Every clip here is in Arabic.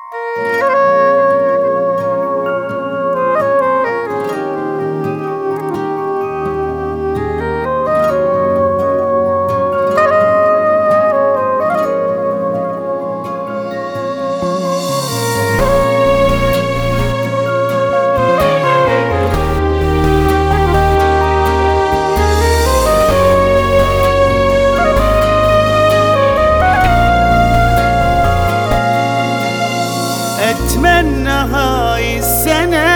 أتمنى هاي السنة،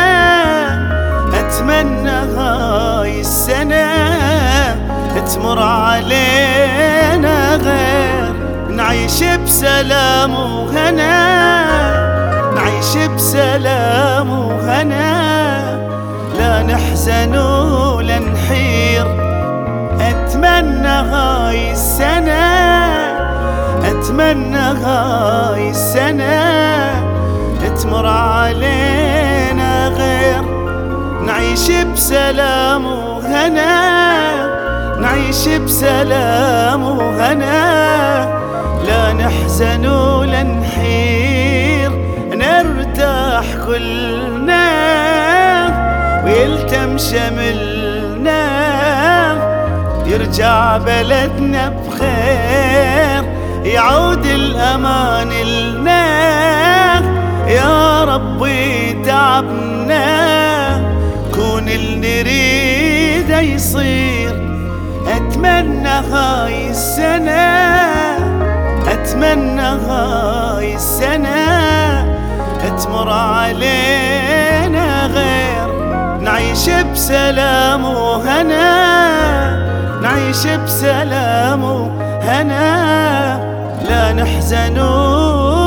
أتمنى هاي السنة تمر علينا غير، نعيش بسلام وهنا، نعيش بسلام وهنا، لا نحزن ولا نحير. أتمنى هاي السنة، أتمنى هاي السنة تمر علينا غير، نعيش بسلام وهنا، نعيش بسلام وهنا، لا نحزن ولا نحير، نرتاح كلنا ويلتم شملنا، يرجع بلدنا بخير، يعود الأمان لنا، يا ربي تعبنا كون اللي نريده يصير. أتمنى هاي السنة، أتمنى هاي السنة تمر علينا غير، نعيش بسلام وهنا، نعيش بسلام وهنا، لا نحزن